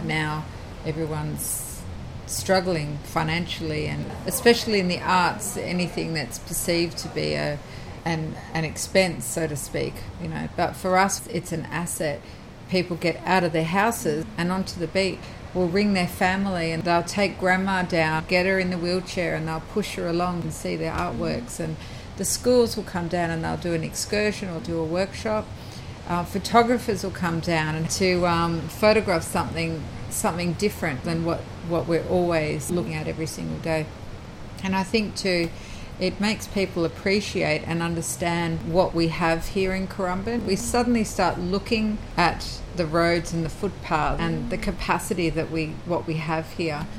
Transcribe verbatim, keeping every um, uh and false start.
now everyone's struggling financially, and especially in the arts, anything that's perceived to be a an, an expense, so to speak, you know. But for us, it's an asset. People get out of their houses and onto the beach, will ring their family and they'll take grandma down, get her in the wheelchair, and they'll push her along and see their artworks. And the schools will come down and they'll do an excursion or do a workshop. Uh, photographers will come down and to um, photograph something something different than what, what we're always looking at every single day. And I think too, it makes people appreciate and understand what we have here in Currumbin. We suddenly start looking at the roads and the footpath and the capacity that we what we have here.